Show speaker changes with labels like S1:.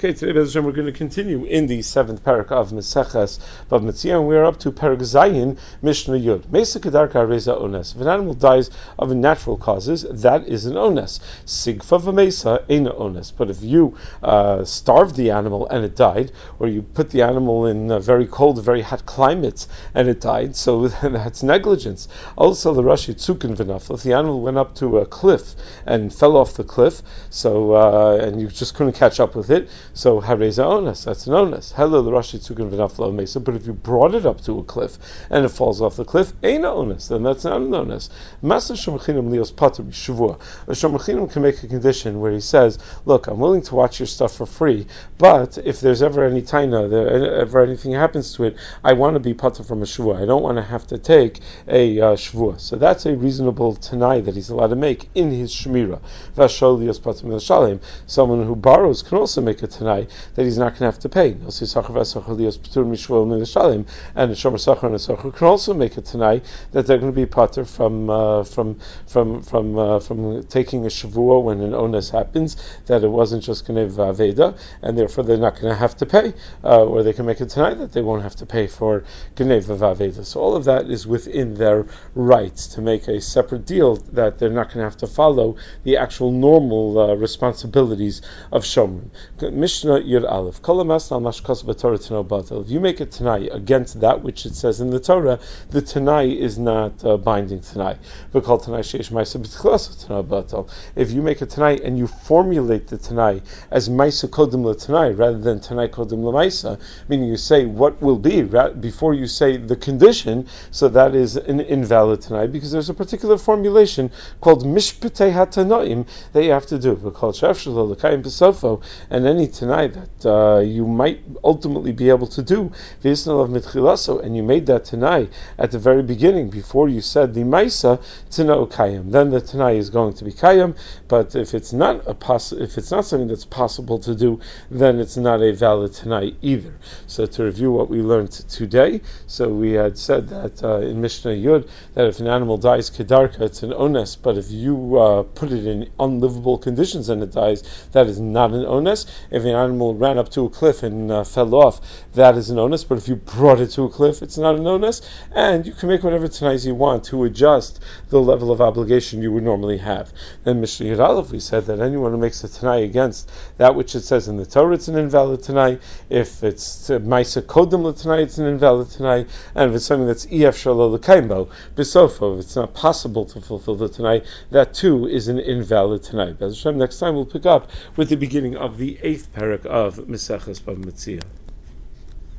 S1: Okay, today, Be'ez Hashem, we're going to continue in the 7th parak of Meseches Bava Metzia, and we are up to Parak Zayin, Mishnah Yud. Mesa Kedarka Areza Ones. If an animal dies of natural causes, that is an ones. Sigfa v'mesa eina ones. But if you starved the animal and it died, or you put the animal in a very cold, very hot climate and it died, so that's negligence. Also, the Rashi Tzukin v'nafel. If the animal went up to a cliff and fell off the cliff, so and you just couldn't catch up with it, so hareza ones, that's an ones. Hello, the Rashi Tzukin v'nafel mesa. But if you brought it up to a cliff and it falls off the cliff, eina ones, then that's not an ones. Master Shomachinam lios pater b'shavua. A Shomachinam can make a condition where he says, look, I'm willing to watch your stuff for free, but if there's ever any taina, ever anything happens to it, I want to be pater from a shavua. I don't want to have to take a shavua. So that's a reasonable tanai that he's allowed to make in his shemira. Vashol lios pater milashalim. Someone who borrows can also make a tanai that he's not going to have to pay. And a shomer sachar and a sachar can also make a tanai that they're going to be pater from taking a shavua when an onus happens, that it wasn't just going to aveda, and therefore they're not going to have to pay, or they can make a tanai that they won't have to pay for genev aveda. So all of that is within their rights to make a separate deal that they're not going to have to follow the actual normal responsibilities of shomer. Mishnah Yud Aleph. If you make a tanai against that which it says in the Torah, the tanai is not binding tanai. If you make a tanai and you formulate the tanai as maisa kodim l'tanai rather than tanai kodim l'maisa, meaning you say what will be before you say the condition, so that is an invalid tanai because there's a particular formulation called mishpatei hatanoim that you have to do. And any tanai that you might ultimately be able to do, and you made that tanai at the very beginning before you said the maisa, tano kayam, then the tanai is going to be kayam. But if it's not if it's not something that's possible to do, then it's not a valid tanai either. So to review what we learned today, so we had said that in Mishnah Yud that if an animal dies kedarka, it's an ones. But if you put it in unlivable conditions and it dies, that is not an ones. If an animal ran up to a cliff and fell off, that is an onus. But if you brought it to a cliff, it's not an onus. And you can make whatever tanais you want to adjust the level of obligation you would normally have. Then Mishnah Yud Aleph, we said that anyone who makes a tanai against that which it says in the Torah, it's an invalid tanai. If it's maisa kodim l'tanai, it's an invalid tanai. And if it's something that's ef shalo l'kaimbo, bisofo, if it's not possible to fulfill the tanai, that too is an invalid tanai. Be'ez Hashem, next time we'll pick up with the beginning of the 8th parak of Meseches Bava Metzia.